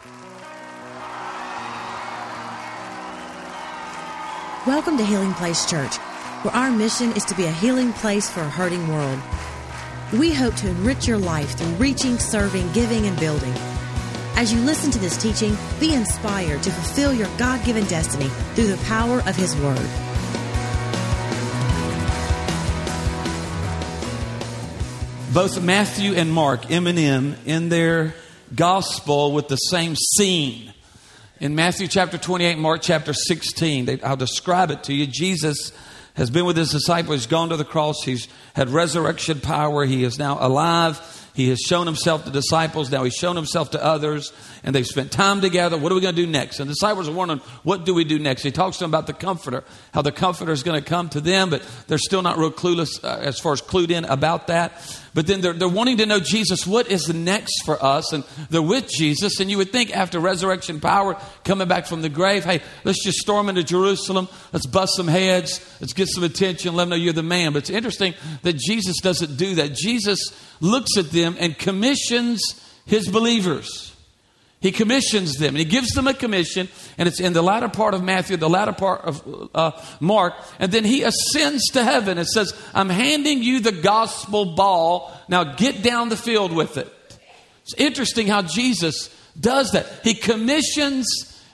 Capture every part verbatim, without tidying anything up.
Welcome to Healing Place Church, where our mission is to be a healing place for a hurting world. We hope to enrich your life through reaching, serving, giving, and building. As you listen to this teaching, be inspired to fulfill your God-given destiny through the power of His Word. Both Matthew and Mark, M and M, in their gospel with the same scene. In Matthew chapter twenty-eight, Mark chapter sixteen, they, I'll describe it to you. Jesus has been with His disciples. He's gone to the cross. He's had resurrection power. He is now alive. He has shown Himself to disciples. Now He's shown Himself to others. And they've spent time together. What are we going to do next? And the disciples are wondering, what do we do next? He talks to them about the Comforter, how the Comforter is going to come to them, but they're still not real clueless uh, as far as clued in about that. But then they're, they're wanting to know, Jesus, what is the next for us? And they're with Jesus. And you would think after resurrection power, coming back from the grave, hey, let's just storm into Jerusalem. Let's bust some heads. Let's get some attention. Let them know you're the man. But it's interesting that Jesus doesn't do that. Jesus looks at them and commissions His believers. He commissions them and He gives them a commission, and it's in the latter part of Matthew, the latter part of uh, Mark, and then He ascends to heaven and says, I'm handing you the gospel ball. Now get down the field with it. It's interesting how Jesus does that. He commissions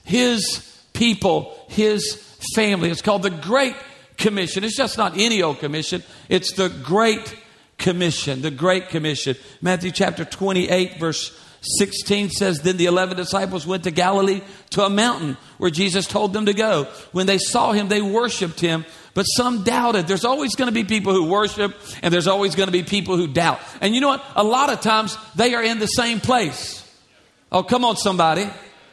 His people, His family. It's called the Great Commission. It's just not any old commission. It's the Great Commission, the Great Commission. Matthew chapter twenty-eight, verse sixteen says, then the eleven disciples went to Galilee to a mountain where Jesus told them to go. When they saw Him, they worshiped Him, but some doubted. There's always going to be people who worship, and there's always going to be people who doubt. And you know what? A lot of times they are in the same place. Oh, come on, somebody.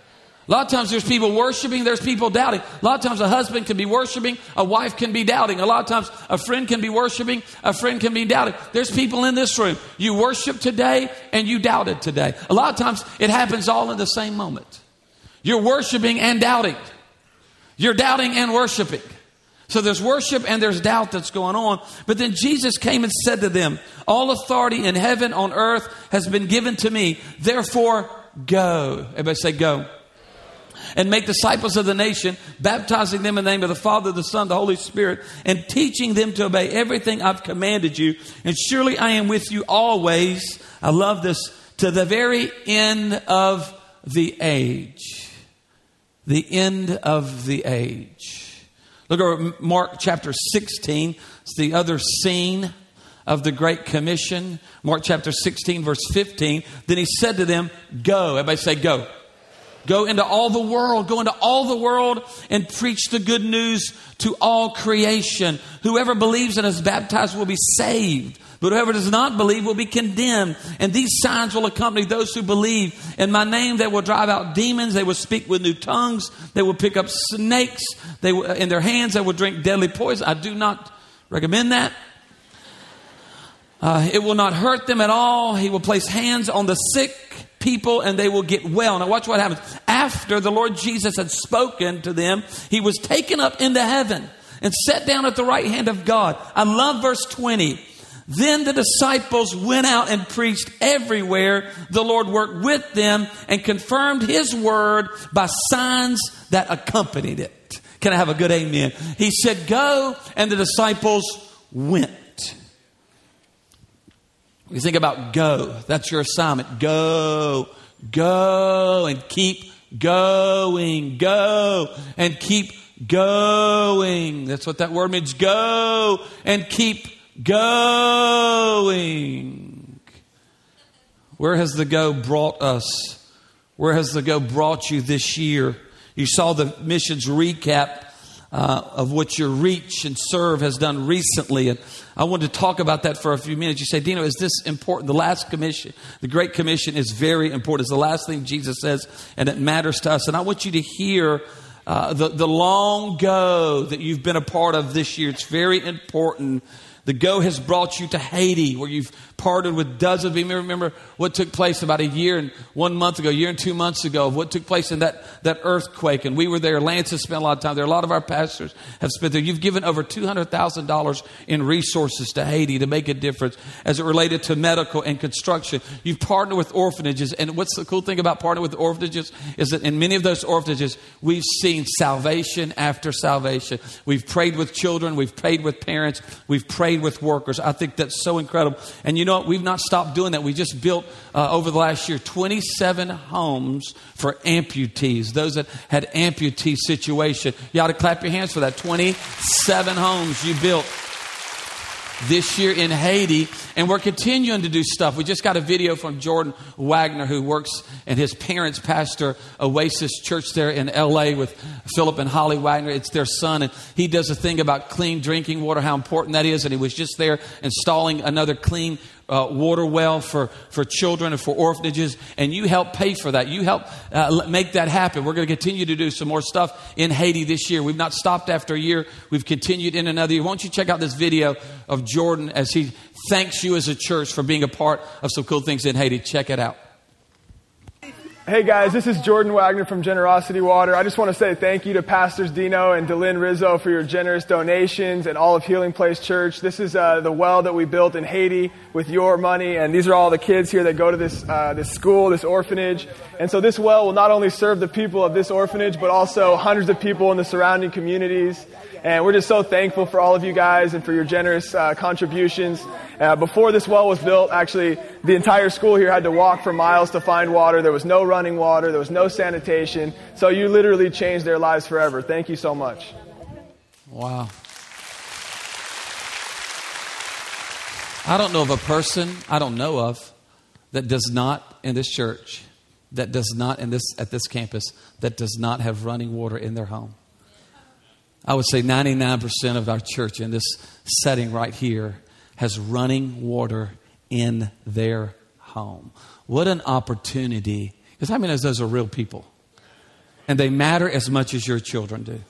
A lot of times there's people worshiping, there's people doubting. A lot of times a husband can be worshiping, a wife can be doubting. A lot of times a friend can be worshiping, a friend can be doubting. There's people in this room. You worship today and you doubted today. A lot of times it happens all in the same moment. You're worshiping and doubting. You're doubting and worshiping. So there's worship and there's doubt that's going on. But then Jesus came and said to them, all authority in heaven, on earth has been given to me. Therefore, go. Everybody say go. And make disciples of the nation, baptizing them in the name of the Father, the Son, the Holy Spirit, and teaching them to obey everything I've commanded you. And surely I am with you always. I love this. To the very end of the age. The end of the age. Look at Mark chapter sixteen. It's the other scene of the Great Commission. Mark chapter sixteen, verse fifteen. Then He said to them, go. Everybody say go. Go into all the world, go into all the world and preach the good news to all creation. Whoever believes and is baptized will be saved, but whoever does not believe will be condemned. And these signs will accompany those who believe. In my name they will drive out demons. They will speak with new tongues. They will pick up snakes. They will, in their hands they will drink deadly poison. I do not recommend that. Uh, it will not hurt them at all. He will place hands on the sick people and they will get well. Now watch what happens. After the Lord Jesus had spoken to them, He was taken up into heaven and sat down at the right hand of God. I love verse twenty. Then the disciples went out and preached everywhere. The Lord worked with them and confirmed His word by signs that accompanied it. Can I have a good amen? He said, go, and the disciples went. You think about go. That's your assignment. Go, go, and keep going. Go, and keep going. That's what that word means. Go, and keep going. Where has the go brought us? Where has the go brought you this year? You saw the missions recap Uh, of what your reach and serve has done recently. And I wanted to talk about that for a few minutes. You say, Dino, is this important? The last commission, the Great Commission, is very important. It's the last thing Jesus says, and it matters to us. And I want you to hear uh, the, the long go that you've been a part of this year. It's very important The Go has brought you to Haiti, where you've partnered with dozens of people. Remember what took place about a year and one month ago, a year and two months ago, of what took place in that, that earthquake. And we were there. Lance has spent a lot of time there. A lot of our pastors have spent there. You've given over two hundred thousand dollars in resources to Haiti to make a difference as it related to medical and construction. You've partnered with orphanages. And what's the cool thing about partnering with orphanages is that in many of those orphanages, we've seen salvation after salvation. We've prayed with children. We've prayed with parents. We've prayed with workers. I think that's so incredible. And you know what? We've not stopped doing that. We just built uh, over the last year twenty-seven homes for amputees, those that had amputee situation. You ought to clap your hands for that. twenty-seven homes you built this year in Haiti, and we're continuing to do stuff. We just got a video from Jordan Wagner, who works and his parents pastor Oasis Church there in L A with Philip and Holly Wagner. It's their son, and he does a thing about clean drinking water, how important that is. And he was just there installing another clean Uh, water well for, for children and for orphanages, and you help pay for that. You help uh, make that happen. We're going to continue to do some more stuff in Haiti this year. We've not stopped after a year. We've continued in another year. Won't you check out this video of Jordan as he thanks you as a church for being a part of some cool things in Haiti. Check it out. Hey guys, this is Jordan Wagner from Generosity Water. I just want to say thank you to Pastors Dino and Delyn Rizzo for your generous donations and all of Healing Place Church. This is uh, the well that we built in Haiti with your money, and these are all the kids here that go to this uh, this school, this orphanage. And so this well will not only serve the people of this orphanage, but also hundreds of people in the surrounding communities. And we're just so thankful for all of you guys and for your generous uh, contributions. Uh, before this well was built, actually, the entire school here had to walk for miles to find water. There was no running water. There was no sanitation. So you literally changed their lives forever. Thank you so much. Wow. I don't know of a person I don't know of that does not in this church, that does not in this at this campus, that does not have running water in their home. I would say ninety-nine percent of our church in this setting right here has running water in their home. What an opportunity. Because how many of those are real people? And they matter as much as your children do.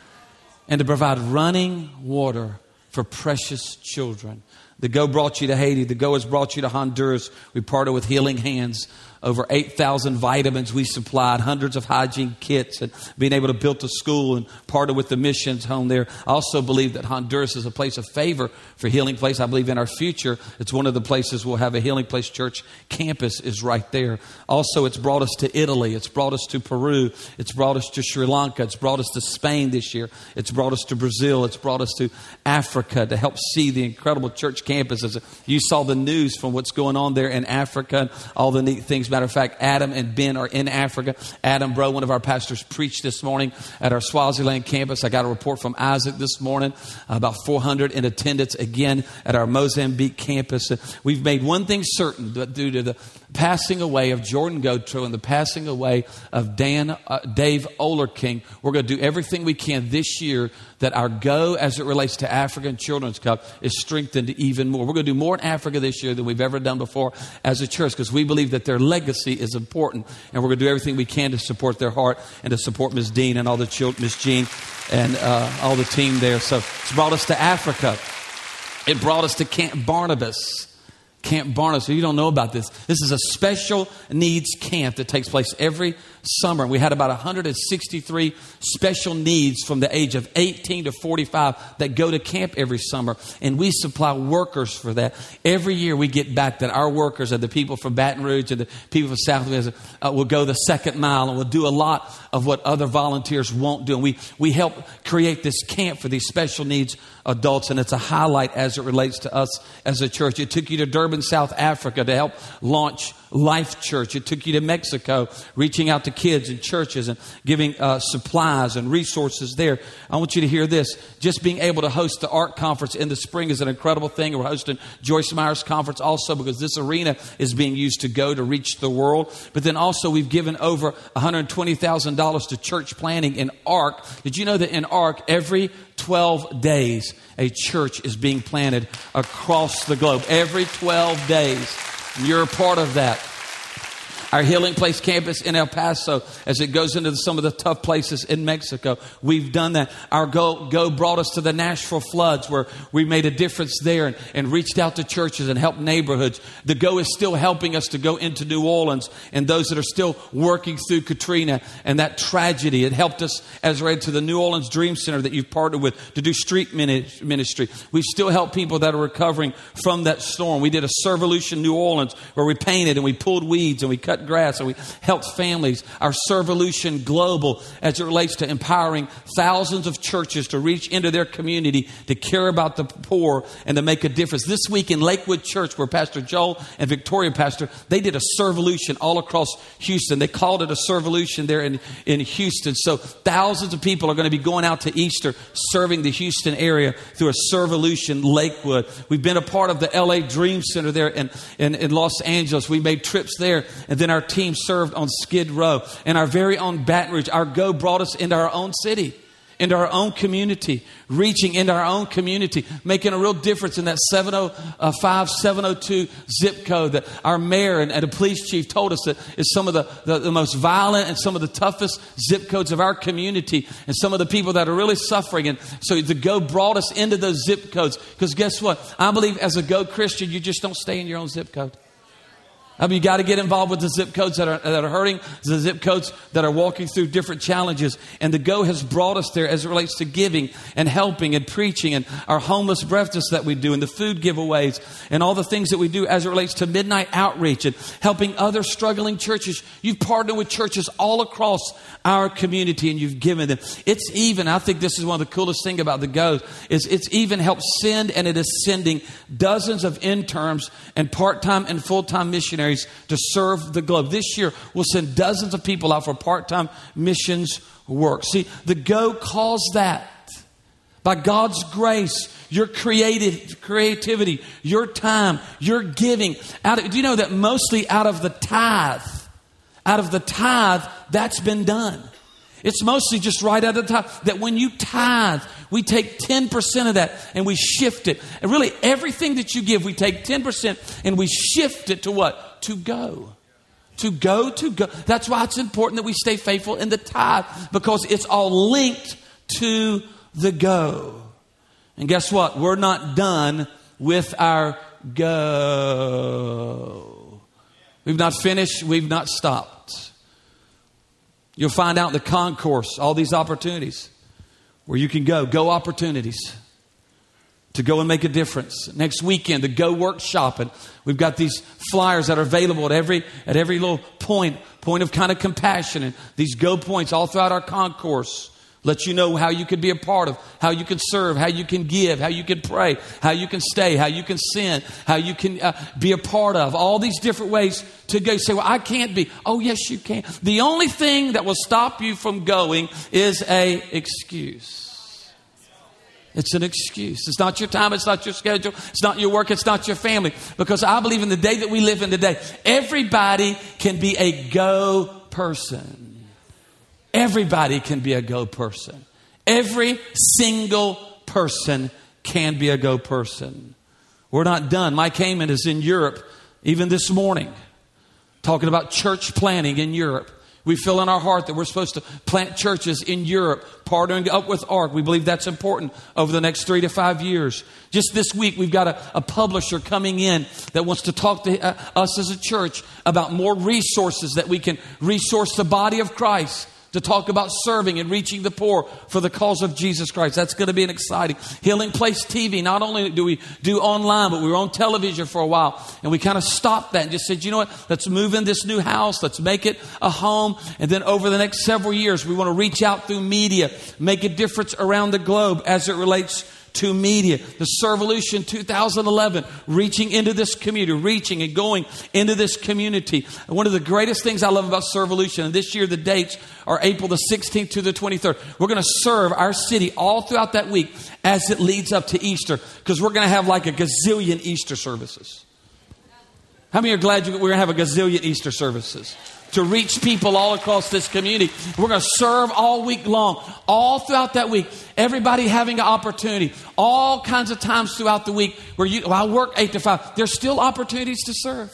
And to provide running water for precious children. The Go brought you to Haiti. The Go has brought you to Honduras. We partner with Healing Hands. Over eight thousand vitamins we supplied, hundreds of hygiene kits, and being able to build a school and partner with the missions home there. I also believe that Honduras is a place of favor for Healing Place. I believe in our future, it's one of the places we'll have a Healing Place Church campus is right there. Also, it's brought us to Italy. It's brought us to Peru. It's brought us to Sri Lanka. It's brought us to Spain this year. It's brought us to Brazil. It's brought us to Africa to help see the incredible church campuses. You saw the news from what's going on there in Africa and all the neat things. Matter of fact, Adam and Ben are in Africa. Adam Bro, one of our pastors, preached this morning at our Swaziland campus. I got a report from Isaac this morning, about four hundred in attendance again at our Mozambique campus. We've made one thing certain, that due to the passing away of Jordan Gotro and the passing away of Dan, uh, Dave Olerking, we're going to do everything we can this year that our Go as it relates to African Children's Cup is strengthened even more. We're going to do more in Africa this year than we've ever done before as a church, because we believe that their legacy is important, and we're going to do everything we can to support their heart and to support Miz Dean and all the children, Miz Jean and uh, all the team there. So it's brought us to Africa. It brought us to Camp Barnabas. Camp Barnabas. So you don't know about this. This is a special needs camp that takes place every summer. We had about one hundred sixty-three special needs from the age of eighteen to forty-five that go to camp every summer. And we supply workers for that. Every year we get back that our workers are the people from Baton Rouge and the people from Southwest uh, will go the second mile and will do a lot of what other volunteers won't do. And we, we help create this camp for these special needs adults. And it's a highlight as it relates to us as a church. It took you to Durban, South Africa to help launch Life Church. It took you to Mexico, reaching out to kids and churches and giving uh, supplies and resources there. I want you to hear this. Just being able to host the ARC conference in the spring is an incredible thing. We're hosting Joyce Meyer's conference also because this arena is being used to go to reach the world. But then also we've given over one hundred twenty thousand dollars to church planning in ARC. Did you know that in ARC, every twelve days, a church is being planted across the globe? Every twelve days. You're a part of that. Our Healing Place campus in El Paso, as it goes into some of the tough places in Mexico, we've done that. Our Go, Go brought us to the Nashville floods, where we made a difference there and, and reached out to churches and helped neighborhoods. The Go is still helping us to go into New Orleans and those that are still working through Katrina and that tragedy. It helped us as related to the New Orleans Dream Center that you've partnered with to do street ministry. We still help people that are recovering from that storm. We did a Servolution New Orleans where we painted and we pulled weeds and we cut grass and we helped families. Our Servolution Global, as it relates to empowering thousands of churches to reach into their community, to care about the poor and to make a difference. This week in Lakewood Church, where Pastor Joel and Victoria pastor, they did a Servolution all across Houston. They called it a Servolution there in, in Houston. So thousands of people are going to be going out to Easter serving the Houston area through a Servolution Lakewood. We've been a part of the L A Dream Center there in, in, in Los Angeles. We made trips there, and then our team served on Skid Row. And our very own Baton Rouge, our Go brought us into our own city, into our own community, reaching into our own community, making a real difference in that seven oh five, seven oh two zip code that our mayor and, and the police chief told us that is some of the, the, the most violent and some of the toughest zip codes of our community, and some of the people that are really suffering. And so the Go brought us into those zip codes, because guess what? I believe as a Go Christian, you just don't stay in your own zip code. I mean, you got to get involved with the zip codes that are that are hurting, the zip codes that are walking through different challenges. And the Go has brought us there as it relates to giving and helping and preaching, and our homeless breakfasts that we do, and the food giveaways, and all the things that we do as it relates to midnight outreach and helping other struggling churches. You've partnered with churches all across our community, and you've given them. It's even, I think this is one of the coolest things about the Go, is it's even helped send, and it is sending dozens of interns and part-time and full-time missionaries to serve the globe. This year, we'll send dozens of people out for part-time missions work. See, the Go calls that. By God's grace, your creative creativity, your time, your giving. Out of, do you know that mostly out of the tithe, out of the tithe, that's been done. It's mostly just right out of the tithe. That when you tithe, we take ten percent of that and we shift it. And really, everything that you give, we take ten percent and we shift it to what? To go. To go, to go. That's why it's important that we stay faithful in the tithe, because it's all linked to the Go. And guess what? We're not done with our Go. We've not finished. We've not stopped. You'll find out in the concourse all these opportunities where you can go. Go opportunities to go and make a difference. Next weekend, the Go Workshop. And we've got these flyers that are available at every at every little point, point of kind of compassion. And these Go points all throughout our concourse let you know how you can be a part of, how you can serve, how you can give, how you can pray, how you can stay, how you can sin, how you can uh, be a part of. All these different ways to go. You say, well, I can't be. Oh, yes, you can. The only thing that will stop you from going is a excuse. It's an excuse. It's not your time. It's not your schedule. It's not your work. It's not your family. Because I believe in the day that we live in today, everybody can be a Go person. Everybody can be a Go person. Every single person can be a Go person. We're not done. Mike Heyman is in Europe even this morning talking about church planting in Europe. We feel in our heart that we're supposed to plant churches in Europe, partnering up with ARC. We believe that's important over the next three to five years. Just this week, we've got a, a publisher coming in that wants to talk to uh, us as a church about more resources that we can resource the body of Christ to talk about serving and reaching the poor for the cause of Jesus Christ. That's going to be an exciting. Healing Place T V. Not only do we do online, but we were on television for a while. And we kind of stopped that and just said, you know what? Let's move in this new house. Let's make it a home. And then over the next several years, we want to reach out through media, make a difference around the globe as it relates to media. The Servolution two thousand eleven, reaching into this community, reaching and going into this community. And one of the greatest things I love about Servolution, and this year the dates are April the sixteenth to the twenty-third. We're going to serve our city all throughout that week as it leads up to Easter, because we're going to have like a gazillion Easter services. How many are glad you, we're going to have a gazillion Easter services to reach people all across this community? We're going to serve all week long, all throughout that week. Everybody having an opportunity, all kinds of times throughout the week where you, well, I work eight to five. There's still opportunities to serve.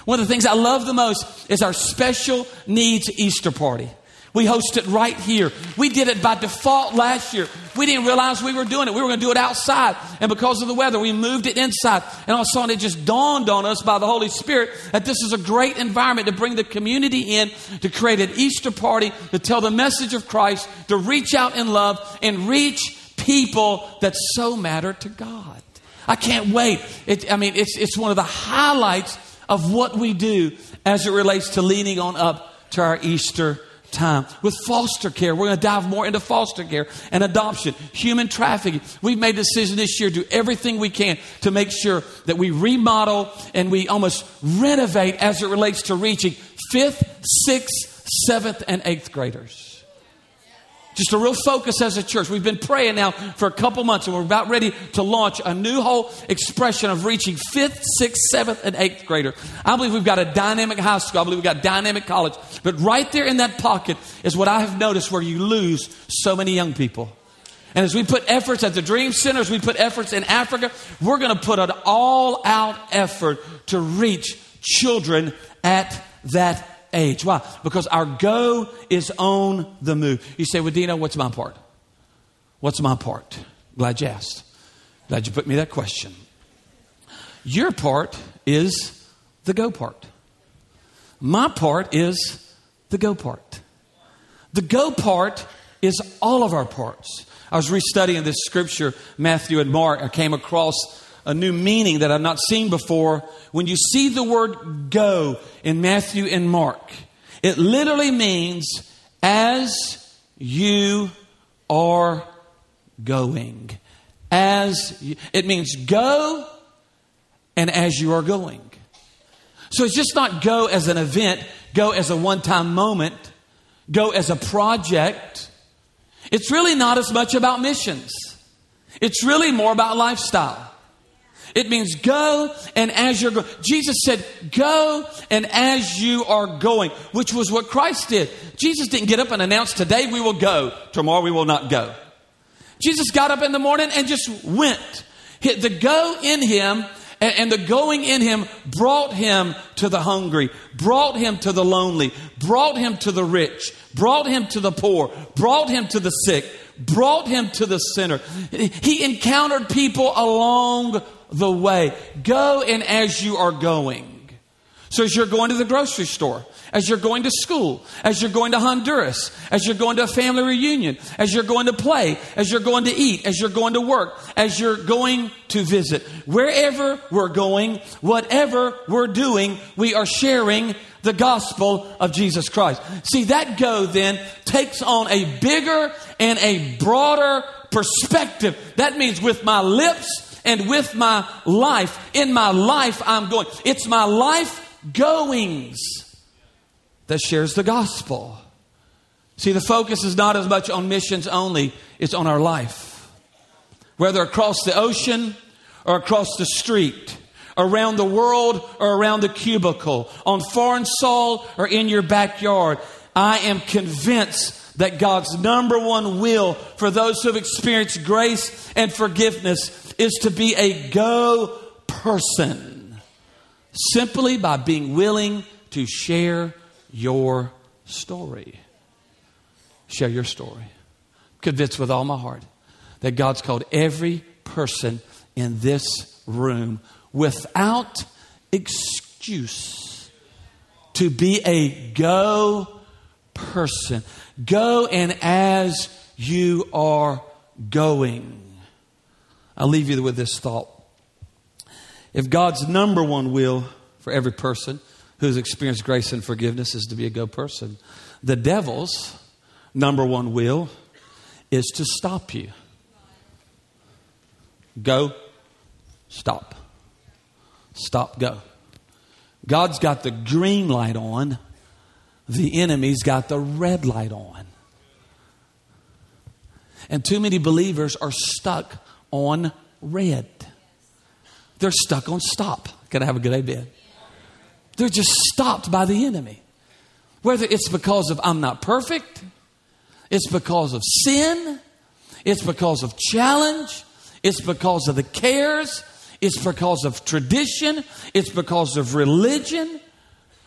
One of the things I love the most is our special needs Easter party. We host it right here. We did it by default last year. We didn't realize we were doing it. We were going to do it outside. And because of the weather, we moved it inside. And all of a sudden, it just dawned on us by the Holy Spirit that this is a great environment to bring the community in, to create an Easter party, to tell the message of Christ, to reach out in love and reach people that so matter to God. I can't wait. It, I mean, it's, it's one of the highlights of what we do as it relates to leading on up to our Easter time. With foster care, we're going to dive more into foster care and adoption, human trafficking. We've made a decision this year to do everything we can to make sure that we remodel and we almost renovate as it relates to reaching fifth, sixth, seventh, and eighth graders. Just a real focus as a church. We've been praying now for a couple months, and we're about ready to launch a new whole expression of reaching fifth, sixth, seventh, and eighth grader. I believe we've got a dynamic high school. I believe we've got dynamic college. But right there in that pocket is what I have noticed where you lose so many young people. And as we put efforts at the Dream Center, as we put efforts in Africa, we're going to put an all-out effort to reach children at that age. Why? Because our go is on the move. You say, well, Dino, what's my part? What's my part? Glad you asked. Glad you put me that question. Your part is the go part. My part is the go part. The go part is all of our parts. I was restudying this scripture, Matthew and Mark. I came across a new meaning that I've not seen before. When you see the word go in Matthew and Mark, it literally means as you are going. As you, it means go and as you are going. So it's just not go as an event, go as a one-time moment, go as a project. It's really not as much about missions. It's really more about lifestyle. It means go and as you're going. Jesus said, go and as you are going, which was what Christ did. Jesus didn't get up and announce, today we will go, tomorrow we will not go. Jesus got up in the morning and just went. The go in him and the going in him brought him to the hungry, brought him to the lonely, brought him to the rich, brought him to the poor, brought him to the sick, brought him to the sinner. He encountered people along the way. Go and as you are going. So as you're going to the grocery store, as you're going to school, as you're going to Honduras, as you're going to a family reunion, as you're going to play, as you're going to eat, as you're going to work, as you're going to visit, wherever we're going, whatever we're doing, we are sharing the gospel of Jesus Christ. See, that go then takes on a bigger and a broader perspective. That means with my lips and with my life, in my life I'm going. It's my life goings that shares the gospel. See, the focus is not as much on missions only, it's on our life. Whether across the ocean or across the street, around the world or around the cubicle, on foreign soil or in your backyard, I am convinced that God's number one will for those who have experienced grace and forgiveness is to be a go person, simply by being willing to share your story. Share your story. Convinced with all my heart that God's called every person in this room without excuse to be a go person. Go and as you are going. I'll leave you with this thought. If God's number one will for every person who's experienced grace and forgiveness is to be a go person, the devil's number one will is to stop you. Go, stop. Stop, go. God's got the green light on. The enemy's got the red light on. And too many believers are stuck on red. They're stuck on stop. Can I have a good amen? They're just stopped by the enemy. Whether it's because of I'm not perfect, it's because of sin, it's because of challenge, it's because of the cares, it's because of tradition, it's because of religion.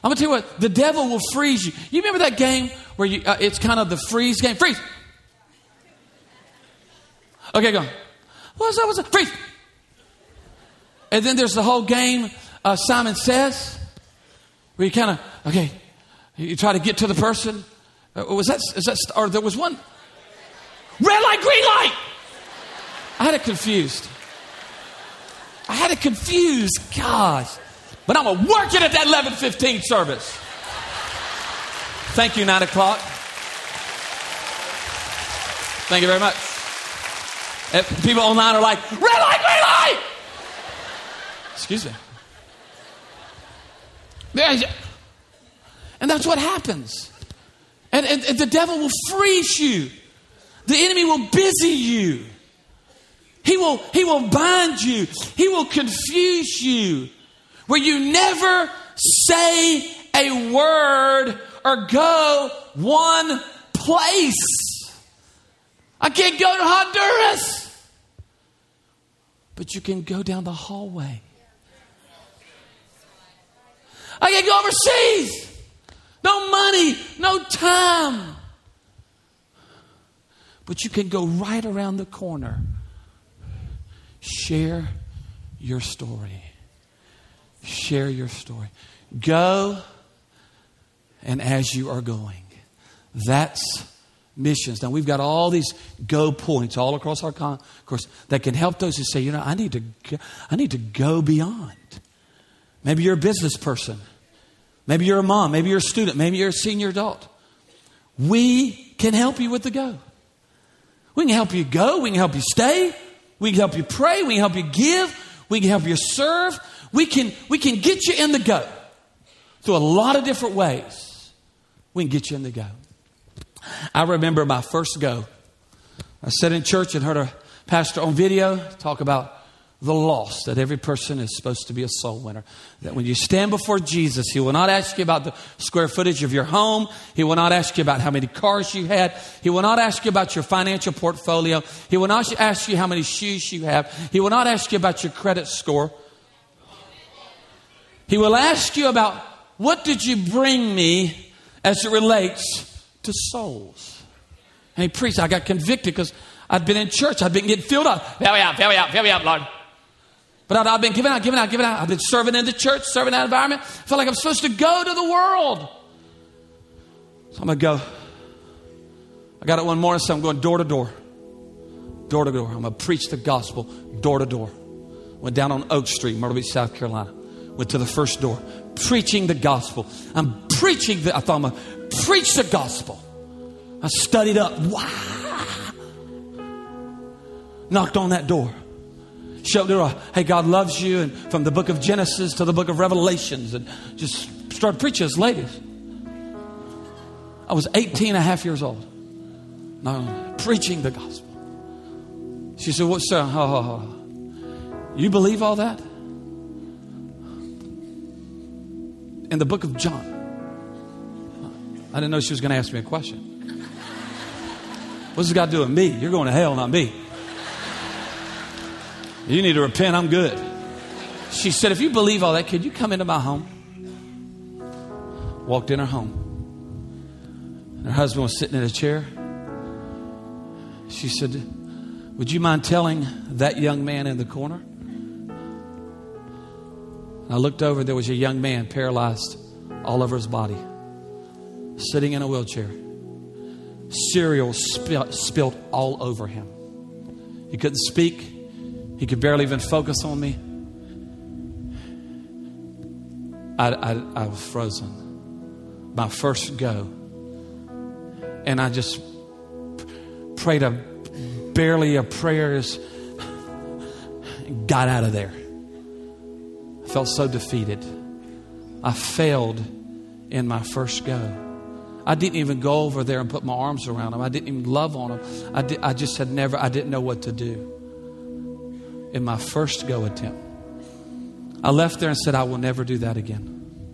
I'm going to tell you what, the devil will freeze you. You remember that game where you, uh, it's kind of the freeze game? Freeze. Okay, go. What's that? What's that? Freeze. And then there's the whole game, uh, Simon Says, where you kind of, okay, you try to get to the person. Uh, was that, is that, or there was one, red light, green light. I had it confused. I had it confused. Gosh. But I'm going to work it at that eleven fifteen service. Thank you, nine o'clock. Thank you very much. And people online are like, red light, green light. Excuse me. And that's what happens. And, and, and the devil will freeze you. The enemy will busy you. He will, he will bind you. He will confuse you. Where you never say a word or go one place. I can't go to Honduras. But you can go down the hallway. I can't go overseas. No money, no time. But you can go right around the corner. Share your story. Share your story. Go, and as you are going, that's missions. Now, we've got all these go points all across our course that can help those who say, you know, I need to go, I need to go beyond. Maybe you're a business person. Maybe you're a mom. Maybe you're a student. Maybe you're a senior adult. We can help you with the go. We can help you go. We can help you stay. We can help you pray. We can help you give. We can help you serve. We can, we can get you in the go through a lot of different ways. We can get you in the go. I remember my first go. I sat in church and heard a pastor on video talk about the lost, that every person is supposed to be a soul winner. That when you stand before Jesus, He will not ask you about the square footage of your home. He will not ask you about how many cars you had. He will not ask you about your financial portfolio. He will not ask you how many shoes you have. He will not ask you about your credit score. He will ask you about, what did you bring me as it relates to souls? And he preached. I got convicted because I'd been in church. I'd been getting filled up. Fill me up, fill me up, fill me up, Lord. But I'd, I've been giving out, giving out, giving out. I've been serving in the church, serving in that environment. I felt like I'm supposed to go to the world. So I'm going to go. I got it one morning, so I'm going door to door. Door to door. I'm going to preach the gospel door to door. Went down on Oak Street, Myrtle Beach, South Carolina. Went to the first door. Preaching the gospel. I'm preaching the, I thought I'm going to preach the gospel. I studied up. Wow. Knocked on that door. Showed her, hey, God loves you. And from the book of Genesis to the book of Revelations. And just started preaching as ladies. I was eighteen and a half years old. No, preaching the gospel. She said, what, sir? Oh, oh, oh. You believe all that? In the book of John. I didn't know she was going to ask me a question. What's this got to do with me? You're going to hell, not me. You need to repent. I'm good. She said, if you believe all that, could you come into my home? Walked in her home. And her husband was sitting in a chair. She said, would you mind telling that young man in the corner? I looked over. There was a young man paralyzed all over his body, sitting in a wheelchair. Cereal spilt, spilled all over him. He couldn't speak. He could barely even focus on me. I, I, I was frozen. My first go. And I just prayed a barely a prayer, and got out of there. I felt so defeated. I failed in my first go. I didn't even go over there and put my arms around him. I didn't even love on him. I, did, I just had never, I didn't know what to do in my first go attempt. I left there and said, I will never do that again.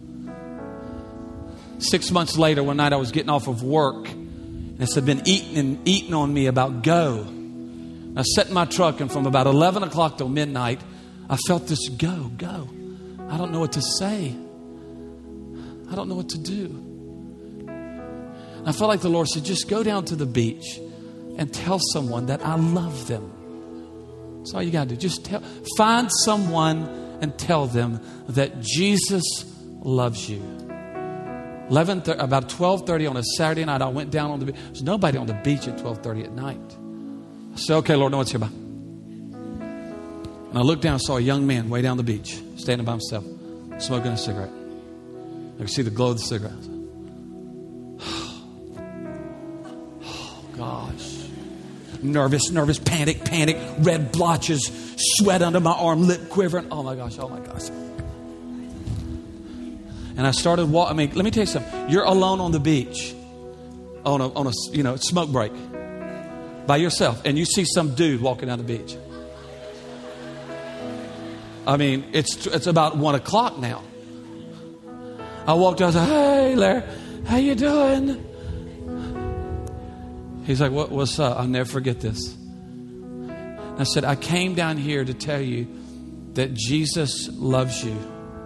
Six months later, one night I was getting off of work, and this had been eating and eating on me about go. I sat in my truck, and from about eleven o'clock till midnight, I felt this go, go. I don't know what to say. I don't know what to do. And I felt like the Lord said, just go down to the beach and tell someone that I love them. That's all you got to do. Just tell, find someone and tell them that Jesus loves you. eleven about twelve thirty on a Saturday night, I went down on the beach. There's nobody on the beach at twelve thirty at night. I said, okay, Lord, no one's here by. And I looked down and saw a young man way down the beach, standing by himself, smoking a cigarette. I could see the glow of the cigarette. Oh, gosh. Nervous, nervous, panic, panic, red blotches, sweat under my arm, lip quivering. Oh, my gosh, oh, my gosh. And I started walking. I mean, let me tell you something. You're alone on the beach on a, on a you know, smoke break by yourself. And you see some dude walking down the beach. I mean, it's it's about one o'clock now. I walked out and I said, hey, Larry, how you doing? He's like, what, what's up? I'll never forget this. I said, I came down here to tell you that Jesus loves you.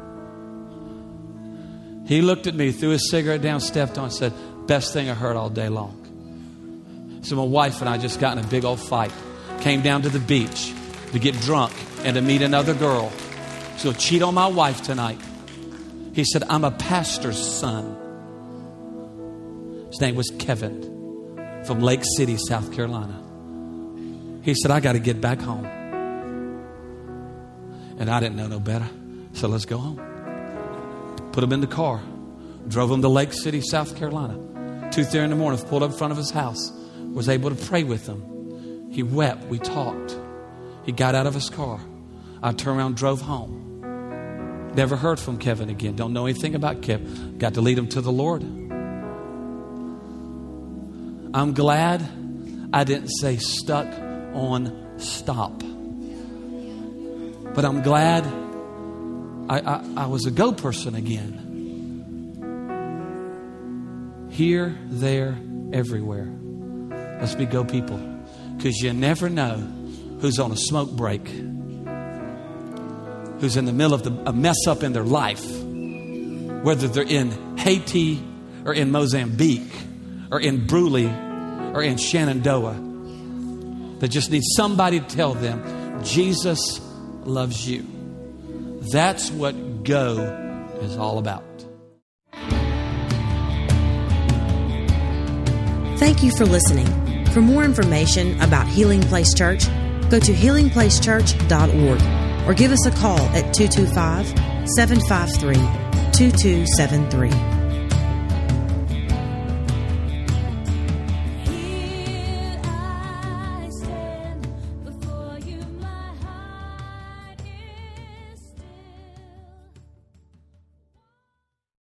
He looked at me, threw his cigarette down, stepped on, and said, best thing I heard all day long. So my wife and I just got in a big old fight. Came down to the beach to get drunk and to meet another girl. She'll cheat on my wife tonight. He said, I'm a pastor's son. His name was Kevin from Lake City, South Carolina. He said, I got to get back home. And I didn't know no better. So let's go home. Put him in the car. Drove him to Lake City, South Carolina. two thirty in the morning, pulled up in front of his house. Was able to pray with him. He wept. We talked. He got out of his car. I turned around, drove home. Never heard from Kevin again. Don't know anything about Kevin. Got to lead him to the Lord. I'm glad I didn't say stuck on stop. But I'm glad I, I, I was a go person again. Here, there, everywhere. Let's be go people. Because you never know who's on a smoke break, who's in the middle of the, a mess up in their life, whether they're in Haiti or in Mozambique or in Brule or in Shenandoah. They just need somebody to tell them, Jesus loves you. That's what go is all about. Thank you for listening. For more information about Healing Place Church, go to healing place church dot org or give us a call at two two five, seven five three, two two seven three.